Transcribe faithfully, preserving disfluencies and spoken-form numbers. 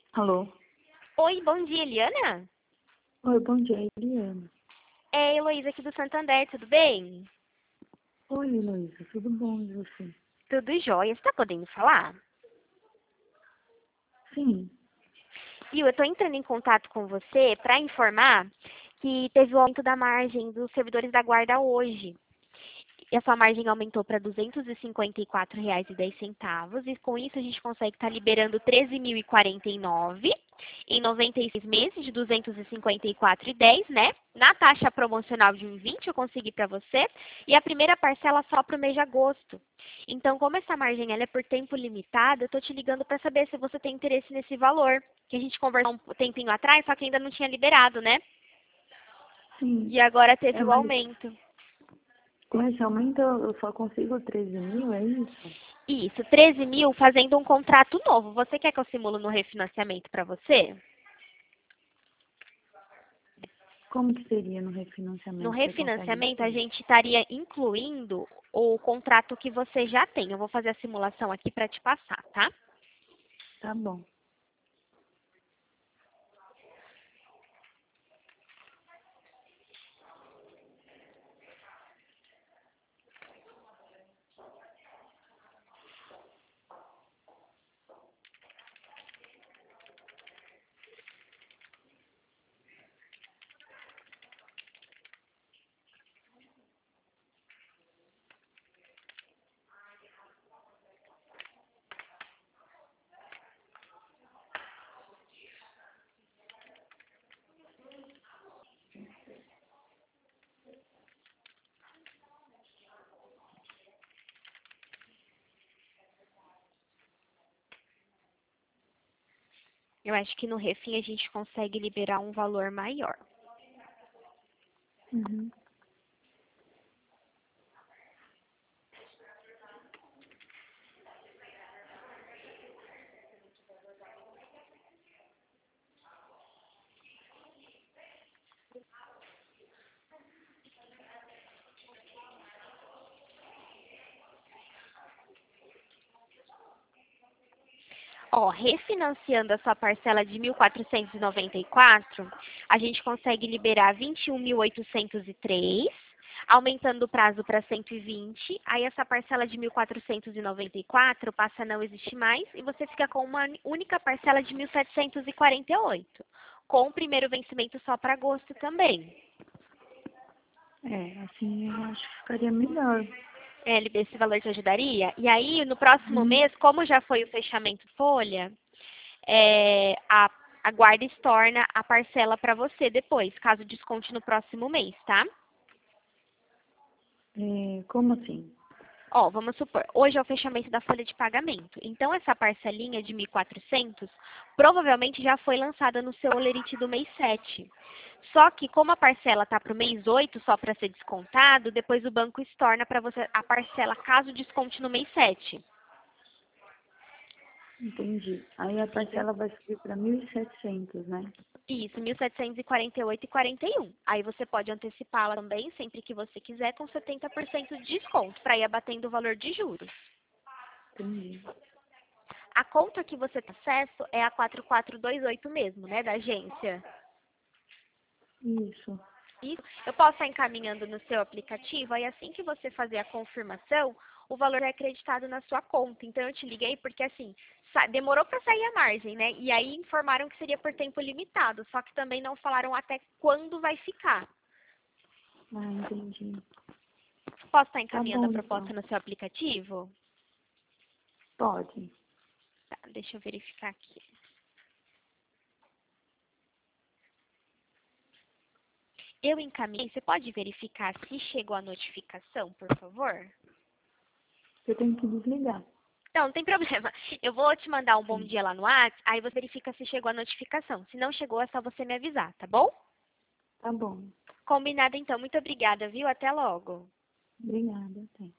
Alô? Oi, bom dia, Eliana? Oi, bom dia, Eliana. É a Heloísa aqui do Santander, tudo bem? Oi, Heloísa, tudo bom e você? Tudo jóia, você tá podendo falar? Sim. Viu, eu tô entrando em contato com você para informar que teve o aumento da margem dos servidores da guarda hoje. E a sua margem aumentou para duzentos e cinquenta e quatro reais e dez centavos e com isso a gente consegue estar liberando treze mil e quarenta e nove em noventa e seis meses de duzentos e cinquenta e quatro reais e dez centavos, né? Na taxa promocional de um e vinte eu consegui para você e a primeira parcela só para o mês de agosto. Então, como essa margem ela é por tempo limitado, eu estou te ligando para saber se você tem interesse nesse valor, que a gente conversou um tempinho atrás, só que ainda não tinha liberado, né? Sim. E agora teve É, o mas aumento. com esse aumento eu só consigo treze mil, é isso? Isso, treze mil fazendo um contrato novo. Você quer que eu simulo no refinanciamento para você? Como que seria no No refinanciamento? Você consegue refinanciamento, a dizer? gente estaria incluindo o contrato que você já tem. Eu vou fazer a simulação aqui para te passar, tá? Tá bom. Eu acho que no refim a gente consegue liberar um valor maior. Uhum. Ó, refinanciando a sua parcela de mil quatrocentos e noventa e quatro, a gente consegue liberar vinte e um mil oitocentos e três, aumentando o prazo para cento e vinte, aí essa parcela de mil quatrocentos e noventa e quatro passa a não existir mais e você fica com uma única parcela de mil setecentos e quarenta e oito, com o primeiro vencimento só para agosto também. É, assim eu acho que ficaria melhor. É, esse valor te ajudaria? E aí, no próximo Uhum. mês, como já foi o fechamento folha, é, a, a guarda estorna a parcela para você depois, caso desconte no próximo mês, tá? É, como assim? Ó, vamos supor, hoje é o fechamento da folha de pagamento. Então, essa parcelinha de mil e quatrocentos provavelmente já foi lançada no seu olerite do mês sete. Só que, como a parcela está para o mês oito, só para ser descontado, depois o banco estorna para você a parcela caso desconte no mês sete. Entendi. Aí a Entendeu? parcela vai subir para mil e setecentos, né? Isso, mil setecentos e quarenta e oito e quarenta e um. Aí você pode antecipá-la também, sempre que você quiser, com setenta por cento de desconto, para ir abatendo o valor de juros. Entendi. A conta que você tem acesso é a quatro quatro dois oito mesmo, né, da agência. Isso. Isso. Eu posso estar encaminhando no seu aplicativo, aí assim que você fazer a confirmação, o valor é acreditado na sua conta. Então eu te liguei porque assim, sa- demorou para sair a margem, né? E aí informaram que seria por tempo limitado, só que também não falaram até quando vai ficar. Ah, entendi. Posso estar Tá encaminhando a bom, então. proposta no seu aplicativo? Pode. Tá, deixa eu verificar aqui. Eu encaminhei, você pode verificar se chegou a notificação, por favor? Eu tenho que desligar. Não, não tem problema. Eu vou te mandar um bom Sim. dia lá no WhatsApp, aí você verifica se chegou a notificação. Se não chegou, é só você me avisar, tá bom? Tá bom. Combinado então. Muito obrigada, viu? Até logo. Obrigada, até.